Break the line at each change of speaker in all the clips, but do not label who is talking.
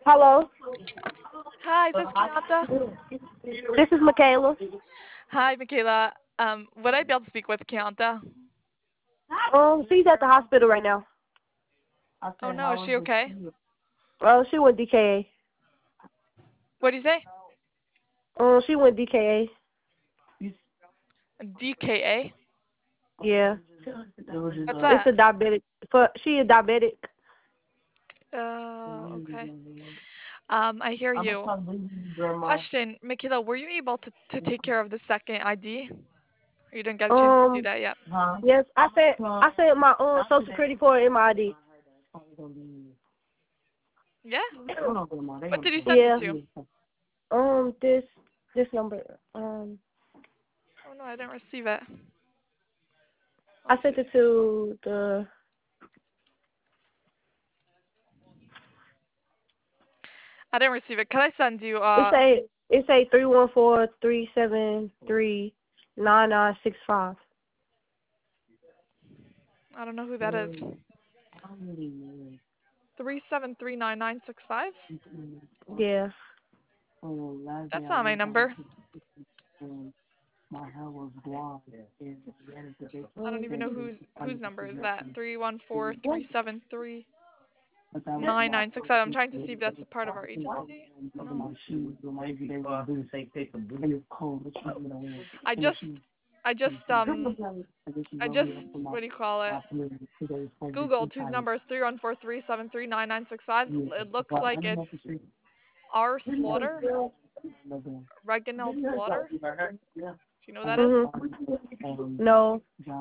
Hello.
Hi, this is Kianta.
This is Michaela.
Hi, Michaela. Would I be able to speak with Kianta?
She's at the hospital right now.
Oh no, is she okay?
She went DKA.
What do you say?
She went DKA.
DKA?
Yeah.
What's
It's
that?
a diabetic. She is diabetic.
Okay. I hear you. Question, Michaela, were you able to take care of the second ID? Or you didn't get a chance to do
Um.
that yet?
Yes, I sent my Social Security for in my ID.
Yeah? What did you send it
Yeah.
to?
This number.
Oh no, I didn't receive it.
I sent it to the.
I didn't receive it. Could I send you
It say 314-373-9965.
I don't know who that is. 3739965?
Yeah.
That's not my number. I don't even know whose number is that. 314-373-9965. I'm trying to see if that's a part of our agency. I just I just what do you call it? Googled whose number is 314-373-9965. It looks like it's R Slaughter, Reginald Slaughter. Do you know who that is?
No.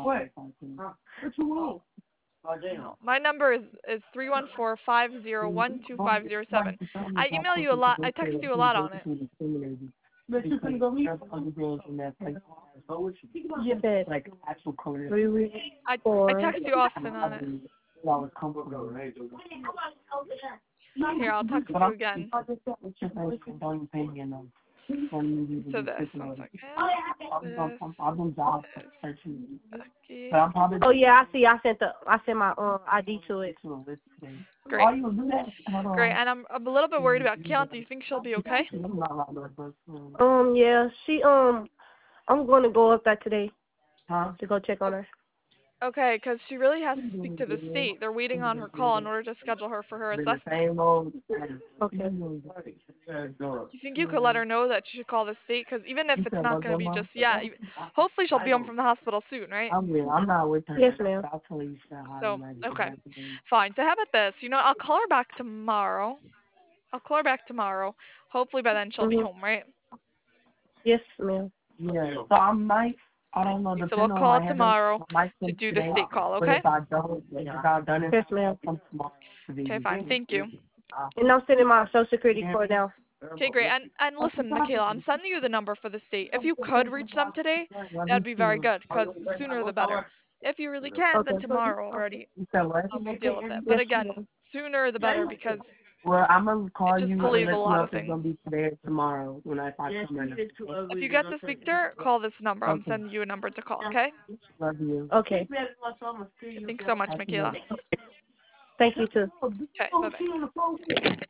No. My number is 314-501-2507. I email you a lot. I text you a lot on it.
You said 3 weeks,
I
4.
text you often on it. Here, I'll text you again. So this, one second. This is Becky.
Oh yeah, I see. I sent my ID to it.
Great. Great. And I'm a little bit worried about Keon. Do you think she'll be okay?
Yeah, I'm going to go up there today to go check on her.
Okay, because she really has to speak to the state. They're waiting on her call in order to schedule her for her assessment.
Okay.
Do you think you could let her know that she should call the state? Because even if it's not going to be just yet, hopefully she'll be home from the hospital soon, right?
Yes, ma'am.
So, okay. Fine. So how about this? I'll call her back tomorrow. I'll call her back tomorrow. Hopefully by then she'll be home, right?
Yes, ma'am.
So we'll call tomorrow to do the state call, okay?
Yes, ma'am.
Okay, fine. Thank you.
And I'm sending my Social Security for now.
Okay, great. And listen, Michaela, I'm sending you the number for the state. If you could reach them today, that'd be very good, because the sooner the better. If you really can't, then tomorrow already we'll deal with it. But again, sooner the better, because it just delays a lot of things. If you get to speak to her, call this number. I'm sending you a number to call, okay?
Okay.
Thanks so much, Michaela.
Thank you too.
Okay, bye-bye.